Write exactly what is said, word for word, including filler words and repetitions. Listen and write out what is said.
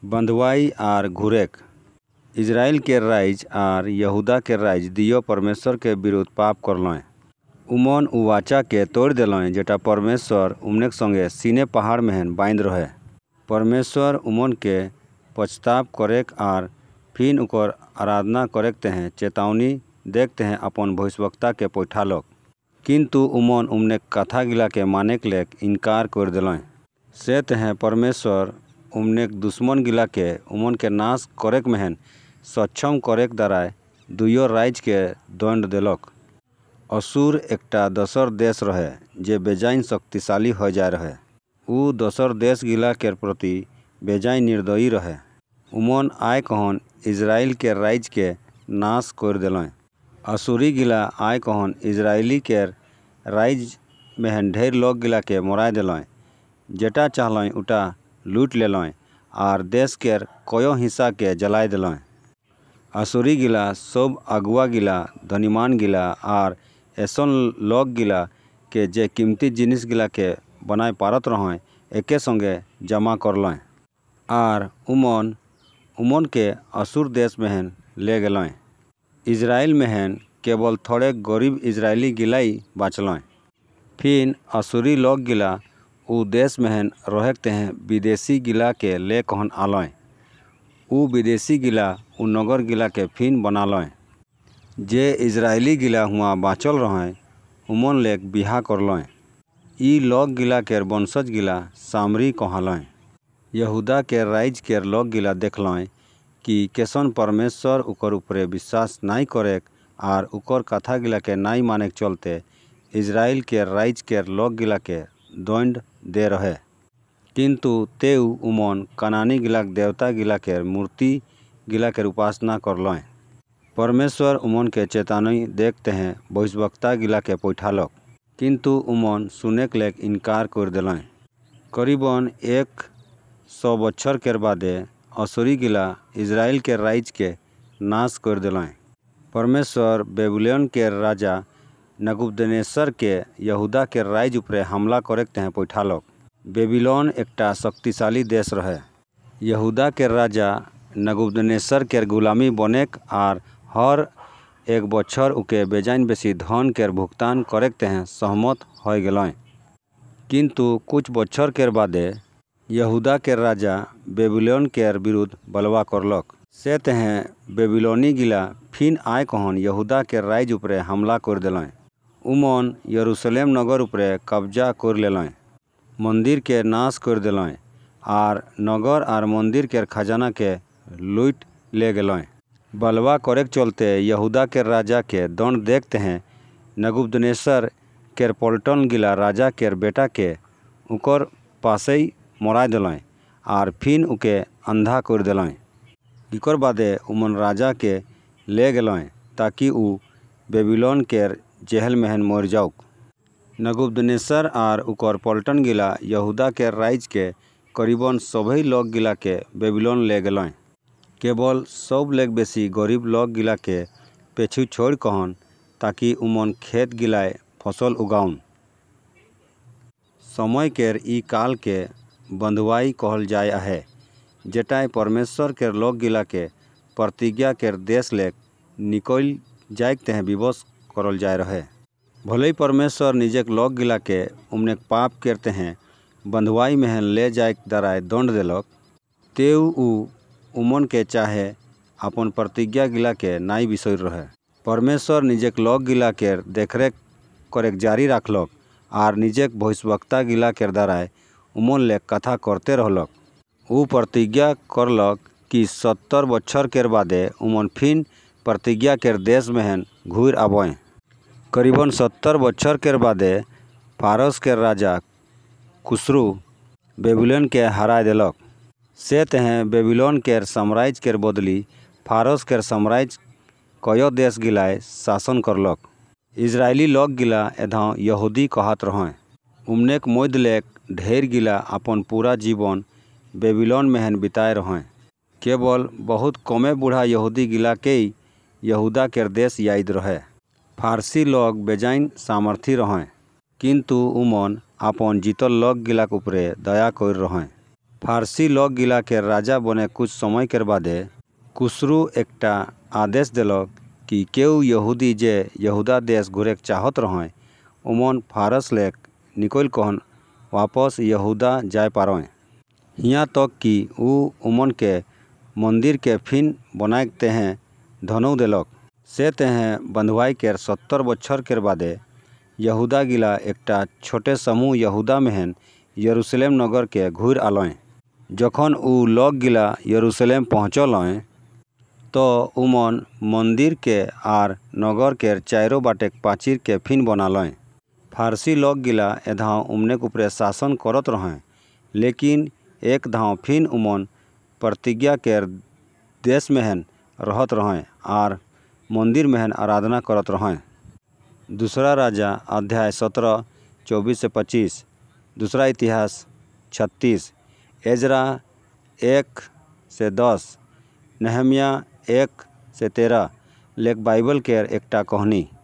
बंधुआई आर घुरेक इजराइल के राइज आर यहूदा के राइज दियो परमेश्वर के विरुद्ध पाप करलय। उमन उ वाचा के तोड़ दिलय जेटा परमेश्वर उमने संगे सीने पहाड़ में बांध रहे। परमेश्वर उमन के पछताप करेक आर फिर उकर आराधना करेक हैं चेतावनी देखते हैं अपन भविष्यवक्ता के पैठालक। किंतु उमन उमने कथा गिला के माने के लेक इनकार कर दिलय। से हैं परमेश्वर उमने दुश्मन गिला के उमन के नाश करेक में सक्षम करेक द्वारा दुयो राइज के दंड दिलक। असुर एकटा दोसर देश रहे जे बेजाइन शक्तिशाली हो जाए रहे। उ दोसर देश गिला के प्रति बेजाइन निर्दयी रहे। उमन आय कहन इजराइल के राइज के नाश कर दिलय। असुरी गिला आय कहन इजराइली के राइज में ढेर लोग गिला के मराय दिलय। जेटा चाहलय उटा लूट लेलय आर देश के कयो हिस्सा के जलाय दिलय। असुरी गिला सब अगुआ गिला धनीमान गिला आर ऐसन लोग गिला के जे कीमती जिनिस गिला के बनाए पारत रहें एके संगे जमा करलय आर उमन उमन के असुर देश में ले गलय। इजराइल में केवल थोड़े गरीब इजरायली गिलाई बाचलय। फिर असुरी लोग गिला उ देश में रहते हैं विदेशी गिला के ले कहन आलय। उ विदेशी गिला उ नगर गिला के फिन बनालय। जे इजरायली गिला हुआ बाँचल रहे उमन लेक बिहा करलय। ई लोग गिला के वंशज गिला सामरी कहलय। यहूदा के राइज के लोग गिला देखलय कि कैसन परमेश्वर उकर ऊपरे विश्वास नाई करेक आर उकर कथा गिला के नाई माने के चलते इजराइल के राइज के लोग गिला के दंड दे रहे। किंतु तेउ उमन कनानी गिला देवता गिला के मूर्ति गिला के उपासना करलय। परमेश्वर उमन के चेतावनी देखते हैं भविष्यवक्ता गिला के पैठालक। किंतु उमन सुने के लेक इनकार कर दिलय। करीबन एक सौ बच्छर के बादे असुरी गिला इजराइल के राइज के नाश कर दिलय। परमेश्वर बेबीलोन के राजा नबूकदनेस्सर के यहूदा के राइज ऊपरे हमला करेक हैं पैठालक। बेबीलोन एकटा शक्तिशाली देश रहे। यहूदा के राजा नबूकदनेस्सर के गुलामी बनेक आर हर एक बच्छर उके बेजाइन बेसी धन के भुगतान करेक हैं सहमत हो गलय। किंतु कुछ बच्छर के बादे यहूदा के राजा बेबीलोन के विरुद्ध बलवा करलक। से हैं बेबीलोनी गिला फिन आय कहन यहूदा के राइज ऊपरे हमला कर दिलय। उमन यरूशलेम नगर ऊपरे कब्जा कर लेलय। मंदिर के नाश कर दिलय आर नगर आर मंदिर के खजाना के लूट ले गलय। बलवा करेक चलते यहूदा के राजा के दंड देखते हैं नबूकदनेस्सर के पलटन गिला राजा के बेटा के उकर पासे मराय दिलय आर फिन उके अंधा कर दिलय। इकर बादे उमन राजा के ले गलय ताकि उ बेबीलोन के जेहल में मर जाऊक। नबूकदनेस्सर आर उकर पलटन गिला यहूदा के राइज के करीबन सभी लोग गिला के बेबीलोन ले गलय। केवल सब लेक बेसी गरीब लोग गिला के पेछू छोड़ कहन ताकि उमन खेत गिलाए फसल उगाउन। समय केर ई काल के बंधुआई कहल जाय आहे जेटाय परमेश्वर के लोग गिला के प्रतिज्ञा के देश लेक निकल जाए हैं विवश करल जाए रहे। भले ही परमेश्वर निजे लोग गिला के उमने पाप करते हैं बंधुआई में ले जाए द्वारा दंड दिलक। तेउ उ उमन के चाहे अपन प्रतिज्ञा गिला के नाई बिसर रहे। परमेश्वर निजे लोग गिला के देखरेख करेक जारी रखलक आर निजे भविष्यवक्ता गिला के द्वारा उमन ले कथा करते रहलक। उ प्रतिज्ञा करलक कि सत्तर बच्छर के बादे उमन फिन प्रतिज्ञा के देश में घूर आबय। करीबन सत्तर बच्छर के बादे फारस के राजा खुसरू बेबीलोन के हरा दिलक। से हैं बेबीलोन के साम्राज्य के बदली फारस के साम्राज्य कयो देश गिलाए शासन करलक। इजरायली लोग गिला एधा यहूदी कहत रहें। उमने मोद लेक ढेर गिला अपन पूरा जीवन बेबीलोन में बिताए रहें। केवल बहुत कमे बूढ़ा यहूदी गिला के यहूदा के देश याद रहे। फारसी लोग बेजाइन सामर्थी रहें किंतु उमन अपन जीतल लोग गिला ऊपरे दया कर रहें। फारसी लोक गिला के राजा बने कुछ समय के बादे खुसरू एकटा आदेश दिलक कि केउ यहूदी जे यहूदा देश घुरे चाहत रहें उमन फारस लेक निकल कहन वापस यहूदा जाए पारें। हियाँ तक कि उ उमन के मंदिर के फिन बनाए तेहें धनौ दिलक। से तेहें बंधुआई के सत्तर बछर के बादे यहूदा गिला एकटा छोटे समूह यहूदा मेहन यरूशलेम नगर के घूर आलें। जखन उ लोक गिला यरूशलेम पहुँचलें तो उमन मंदिर के आर नगर के चारों बाटे पाचिर के फिन बनालें। फारसी लोक गिला एधाव उमने ऊपरे शासन करत रहें, लेकिन एक धाव फिन उमन प्रतिज्ञा के देश मेहन रहत रहें आर मंदिर मेहन आराधना करत रहें। दूसरा राजा अध्याय सत्रह चौबीस से पच्चीस, दूसरा इतिहास छत्तीस, एजरा एक से दस, नहमिया एक से तेरह लेक बाइबल के एकटा कहानी।